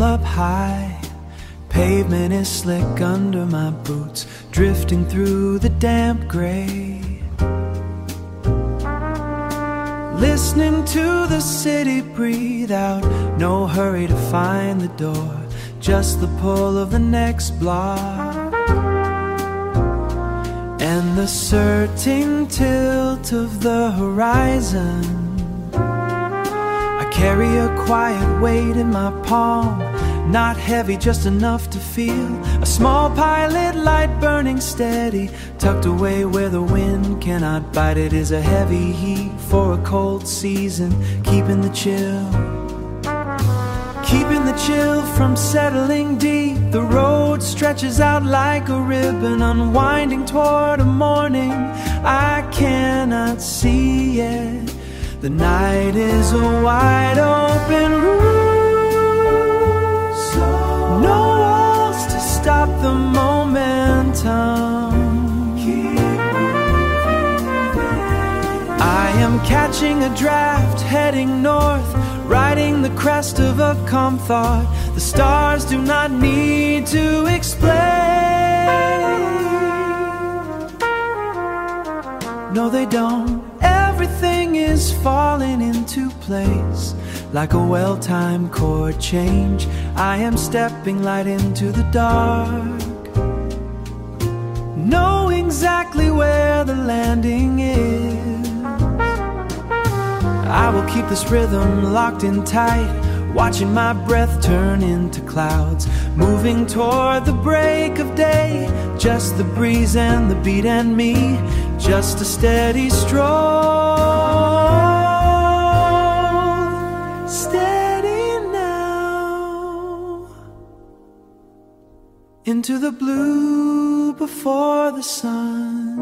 pull up high. Pavement is slick under my boots, drifting through the damp gray. Listening to the city breathe out, no hurry to find the door, just the pull of the next block. And the certain tilt of the horizon. I carry a quiet weight in my palm, not heavy, just enough to feel a small pilot light burning steady, tucked away where the wind cannot bite. It is a heavy heat for a cold season, keeping the chill from settling deep. The road stretches out like a ribbon, unwinding toward a morning I cannot see yet. The night is a wide open room, no walls to stop the momentum. I am catching a draft, heading north, riding the crest of a calm thought. The stars do not need to explain. No, they don't. Everything is falling into place like a well-timed chord change. I am stepping light into the dark, know exactly where the landing is. I will keep this rhythm locked in tight, watching my breath turn into clouds, moving toward the break of day. Just the breeze and the beat and me, just a steady stroll, steady now, into the blue before the sun,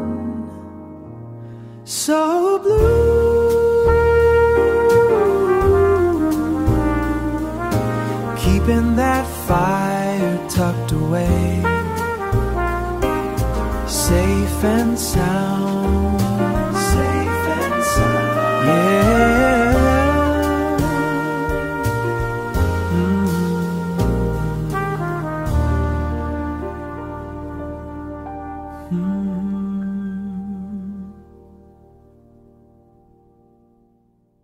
so blue. Keeping that fire tucked away, safe and sound.